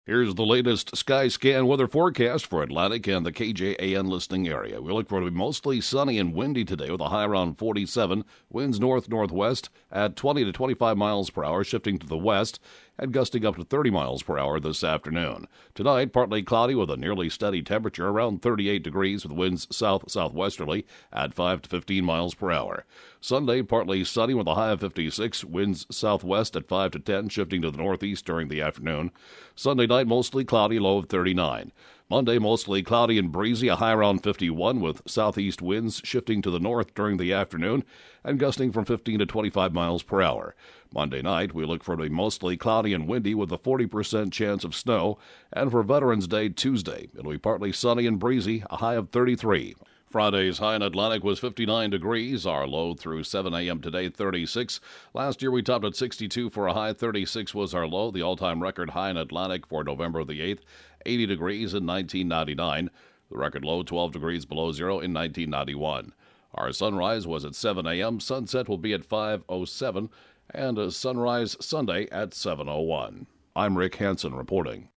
Here's the latest Skyscan weather forecast for Atlantic and the KJAN listening area. We look for it to be mostly sunny and windy today with a high around 47, winds north-northwest at 20 to 25 miles per hour, shifting to the west and gusting up to 30 miles per hour this afternoon. Tonight, partly cloudy with a nearly steady temperature around 38 degrees with winds south-southwesterly at 5 to 15 miles per hour. Sunday, partly sunny with a high of 56, winds southwest at 5 to 10, shifting to the northeast during the afternoon. Sunday night, mostly cloudy, low of 39. Monday, mostly cloudy and breezy, a high around 51 with southeast winds shifting to the north during the afternoon and gusting from 15 to 25 miles per hour. Monday night, we look for it to be mostly cloudy and windy with a 40% chance of snow. And for Veterans Day Tuesday, it'll be partly sunny and breezy, a high of 33. Friday's high in Atlantic was 59 degrees. Our low through 7 a.m. today, 36. Last year we topped at 62 for a high. 36 was our low. The all-time record high in Atlantic for November the 8th, 80 degrees in 1999. The record low, 12 degrees below zero in 1991. Our sunrise was at 7 a.m. Sunset will be at 5:07, and a sunrise Sunday at 7:01. I'm Rick Hansen reporting.